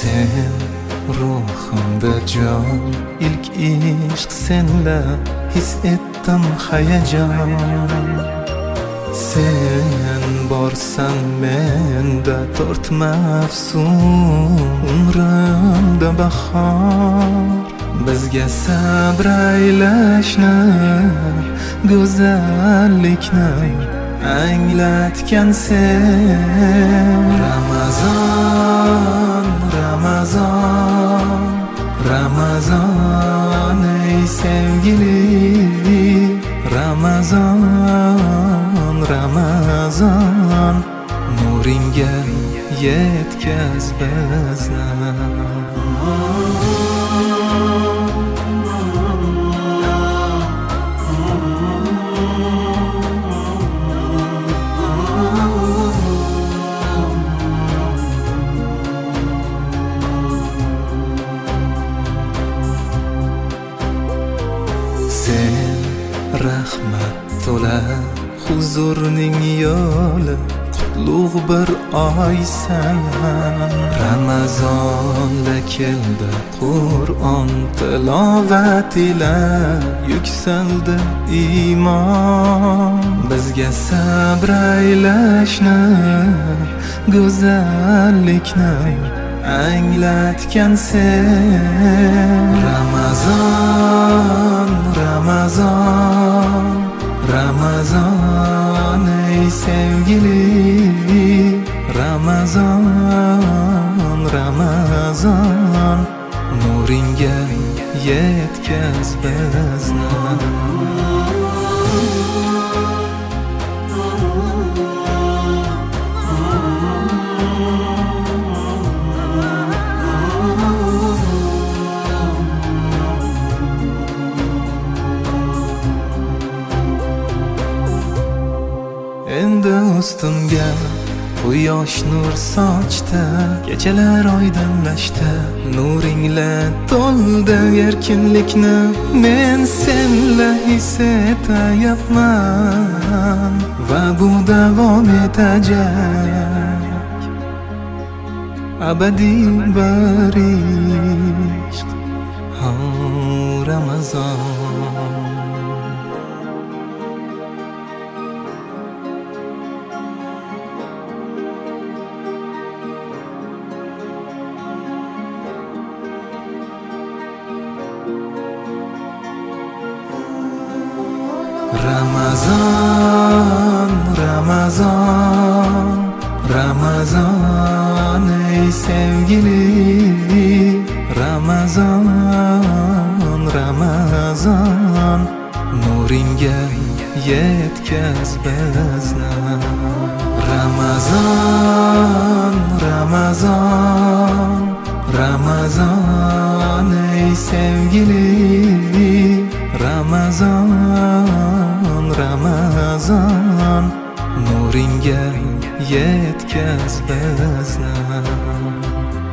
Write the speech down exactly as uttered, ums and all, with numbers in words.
Sen ruhimda jon, ilk ishq senla his etdim hayajon. Sen borsan menda to'rt mavsum, umrimda bahor. Bizga sabr aylashni, go'zallikni anglatgan sen. Ramazon, Ramazon, Ramazon ey sevgili. Ramazon, Ramazon, nuringga yetkaz bizni. Sen rahmat to'la huzurning yo'li, qutlug' bir oysan. Ramazonda keldi Qur'on tilovat ila, yuksaldi iymon. Bizga sabr aylashni, go'zallikni anglatgan sen. Ramazon, Ramazon, Ramazon ey sevgili. Ramazon, Ramazon, nuringga yetkaz bizni. Endi ustimga quyosh nur sochdi, kechalar oydinlashdi, nuringla to'ldi erkinlikni men senla his etayapman va bu davom etajak abadiy bir ishq. Oh, Ramazon. Ramazon, Ramazon, Ramazon ey sevgili. Ramazon, Ramazon, nuringga yetkaz bizni. Ramazon, Ramazon, Ramazon ey sevgili. Ramazon, Ramazon, nuringga yetkaz bizni.